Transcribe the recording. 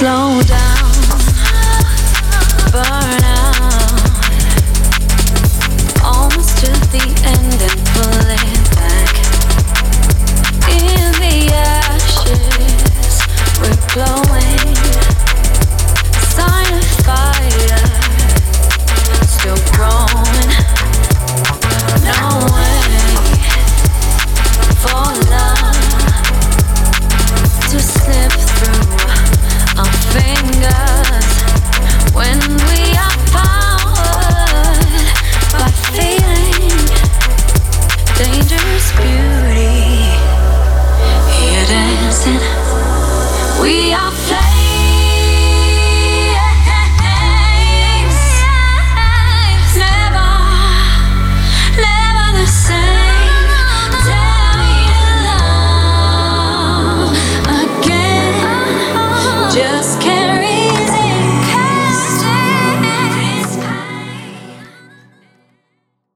slow down, burn out, almost to the end and pull it back. In the ashes, we're glowing, sign of fire, still growing. No way for love to slip through our fingers when we are powered by feeling dangerous beauty. Here dancing, we are